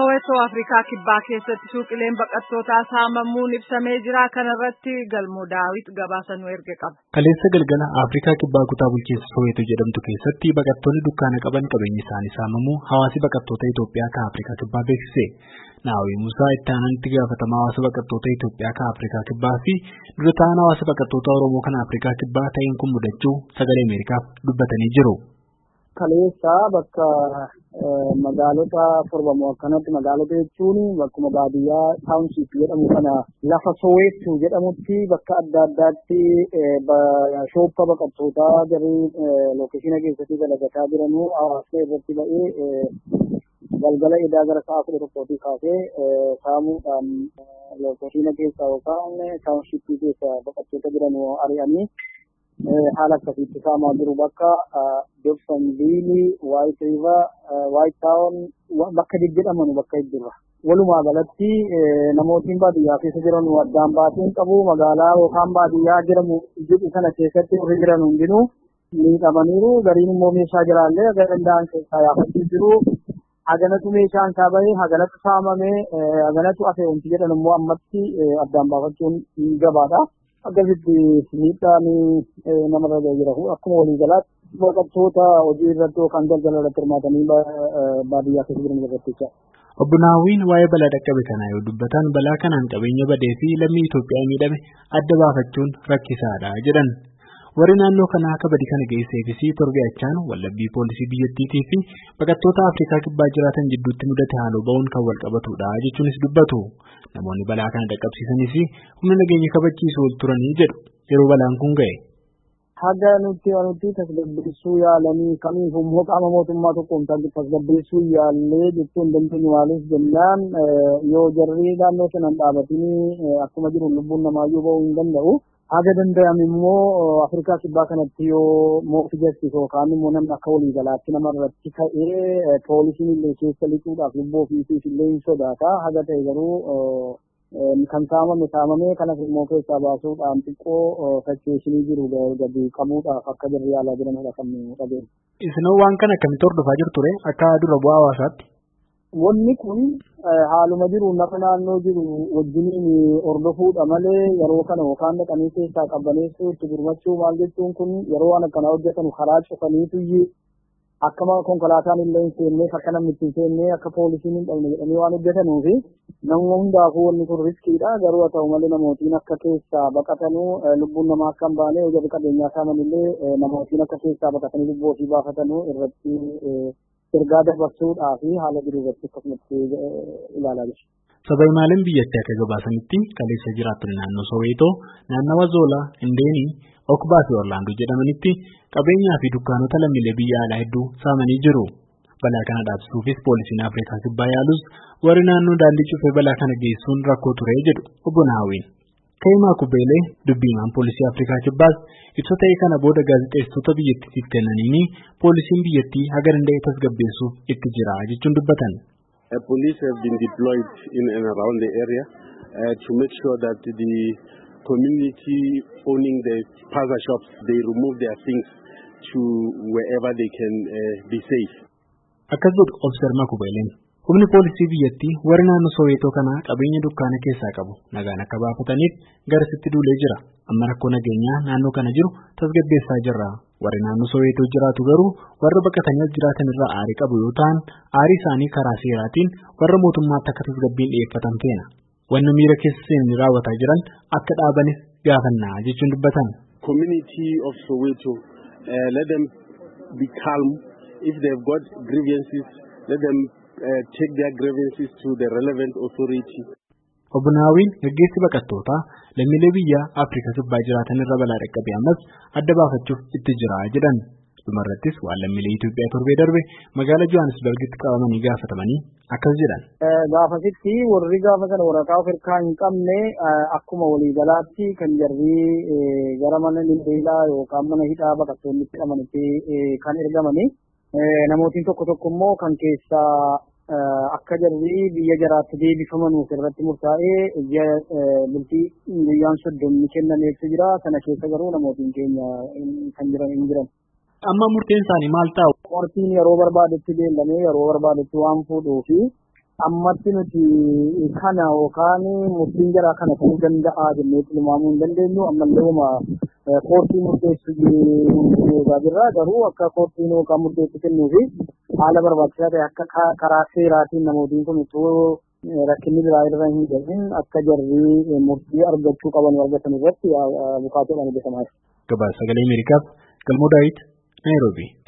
Soweto Afrikaa kibbaa keessatti suuqileen baqattootaa saamamuun ibsamee jira. Kanarratti Galmoo Daawit gabaasa nu erge qaba. Kaleessa galgala Afrikaa kibbaa kutaa bulchiinsa Soweto jedhamtu keessatti baqattoonni dukkaana qaban qabeenyi isaanii saamamuu hawaasi baqattoota Itoophiyaa kan Afrikaa kibbaa beeksise. Naawwi Musaa itti aananitti gaafatamaa hawaasa baqattoota Itoophiyaa kan Afrikaa kibbaa fi dura ta'an hawaasa baqattoota Oromoo kan Afrikaa kibbaa ta'een kun mudachuu sagalee Ameerikaaf dubbatanii jiru. Kaleessa bakka magaalota torbamoo akkanatti magaalota jechuun bakkuma baadiyyaa taawunship jedhamu kana lafa Soweto jedhamutti bakka adda addaatti shooppa baqattootaa garee lookeeshina keessatti dalagataa jiranuu hawaasa irratti ba'ee galgala edaa gara sa'a 11 kaasee saamuudhaan lookeeshina keessaa yookaan taawunshippii keessa baqattoota jiranuu ari'anii haala akkasitti saamaa jiru bakka Dobsonville, White River, White Town bakka jedhaman bakka jirra. Walumaa galatti namootni baadiyyaa keessa jiran addaan baateen qabu magaalaa yookaan baadiyyaa jedhamu jedhu sana keessatti warri jiran hundinuu miidhamaniiru. Gariin immoo meeshaa jiraallee aga danda'an keessaa yaafachuu jiru. Haganatu meeshaan isaa bahee haganatu saamamee haganatu hafe wanti jedhan immoo ammatti addaan baafachuun gabaadha. Akkasitti miidhaan namarra jira. Akkuma waliigalaatti baqattoota hojii irratti yookaan daldala irratti hirmaatanii baadiyyaa keessa jiran irratti. Obbo Naawwiin waa'ee balaa dhaqqabe kanaa yoo dubbatan balaa kanaan qabeenya badee fi lammii Itoophiyaa miidhame adda baafachuun rakkisaadha jedhan. Warri naannoo kanaa akka badii kana geesseefis torbe'achaan wallabbii poolisii biyyattiitii fi baqattoota Afrikaa kibbaa jiraatan jidduutti mudate haaloo ba'uun kan wal qabatudha jechuunis dubbatu. Namoonni balaa kana dhaqqabsiisanis humna nageenya kabachiisuu ol turanii jedhu yeroo balaan kun ga'e. Haga nuti tasgabbeessuu yaalanii kamiif immoo qaama mootummaa tokkoon tasgabbeessuu yaallee jechuun dandeenyu maaliif jennaan yoo jarri naannoo sanaan dhaabatanii akkuma jiru lubbuun namaayyuu ba'uu hin danda'u. Haga danda'ame immoo Afrikaa kibbaa kanatti yoo mootii jastis yookaan immoo namni akka waliigalaatti namarratti ka'ee poolisiin illee keessa lixuudhaaf lubbuu ofiitiif illee hin sodaata. Haga ta'e garuu kan saamamee kanas immoo keessaa baasuudhaan xiqqoo fakkeessinii jiru gadi qabuudhaaf akka jarri yaalaa jiranidha kan dhabeenya. Isinoo waan kana akkamitti hordofaa jirture akka dura bu'aa hawaasaatti? Wanni kun haaluma jiru nama naannoo jiru wajjiniin hordofuudha malee yeroo kana yookaan dhaqanii keessaa qabbaneessuu itti gurmachuu maal jechuun kun yeroo waan akkanaa hojjetan karaa cufaniitu akkama konkolaataan illee hin seennee akka namni itti hin seennee akka poolisiin hin dhabne jedhanii waan hojjetanuufi nama hundaafuu wanni kun riskiidha. Garuu haa ta'u malee namootiin akka keessaa baqatanuu lubbuun namaa akka hin baane hojii qabeenyaa saamanillee namootiin akka keessaa baqatanii lubbuu ofii baafatanuu irratti ergaa dabarsuudhaa fi haala jiru irratti akkasumatti ilaalaa jiru. Sabaahimaan biyyattii akka gabaasanitti kaleessa jiraattonni naannoo Soweetoo, naannawa Zoolaa, Indeenii, Okbaa fi Orlaandoo jedhamanitti qabeenyaa fi dukkaanota lammiilee biyya alaa hedduu saamanii jiru. Balaa kana dhaabsisuufis poolisiin Afrikaa kibbaa yaalus warri naannoo daandii cufee balaa kana geessuun rakkoo ture jedhu Obbo Naawwiin. Kaimaa Kubeelee dubbiimaan poolisii Afrikaa kibbaas ibsa ta'e kana booda gaazexeessitoota biyyattiif kennaniini poolisiin biyyattii haga danda'e tasgabbeessuuf itti jira jechuun dubbatan. Police have been deployed in and around the area to make sure that the community owning the plaza shops they remove their things to wherever they can be safe. Akkas jedhu Obser Makubeeleen. Humni poolisii biyyattii warri naannoo Soweetoo kana qabeenya dukkaana keessaa qabu nagaan akka baafataniif garasitti duulee jira. Amma rakkoo nageenyaa naannoo kana jiru tasgabbeessaa jirra. Warri naannoo Soweetoo jiraatu garuu warra baqatanii as jiraatan irraa aarii qabu yoo ta'an aarii isaanii karaa seeraatiin warra mootummaatti akka tasgabbiin dhiyeeffatan feena. Wanni miira keessa seenanii raawwataa jiran akka dhaabanis gaafannaa jechuun dubbatan. Community of Soweto, let them be calm. If they've got grievances, let them take their grievances to the relevant authority. Obbo Naawwiin gaggeessi baqattootaa lammiilee biyya Afrikaa kibbaa jiraatan irra balaa dhaqqabe ammas adda baafachuuf itti jira jedhan. Dhumarrattis waan lammiilee Itoophiyaa torbee darbe magaalaa Johannesburgitti qabamanii gaafatamanii akkas jedhan. Gaafasitti warri gaafa kana waraqaa of hirkaa hin qabne akkuma waliigalaatti kan jarri gara mana lilbeelaa yookaan mana hidhaa baqattoonni itti hidhamanitti kan ergamanii namootiin tokko immoo kan keessaa akka jarri biyya jaraatti deebifamanuu irratti murtaa'ee bultii guyyaan 30 kennameetu jira. Sana keessa garuu namootiin keenya kan jiran hin jiran. Amma murteen isaanii maal ta'u? Murtiin yeroo barbaadetti beellamee yeroo barbaadetti waan fuudhuu fi ammatti nuti kana yookaan murtiin jaraa kana ta'uu danda'a jennee tilmaamuu hin dandeenyu. Ammallee koortii murteessu eegaa jirra. Garuu akka koortiin yookaan murteessu kennuu fi haala barbaachisaa ta'e akka karaa seeraatiin namootiin kun utuu rakkinni biraa irra hin gahin akka jarri murtii argachuu qaban argatan irratti bukaatoodhaan hojjetamaa jira. Gabaasa Sagalee Ameerikaaf Galmoo Daawit, Naayiroobii.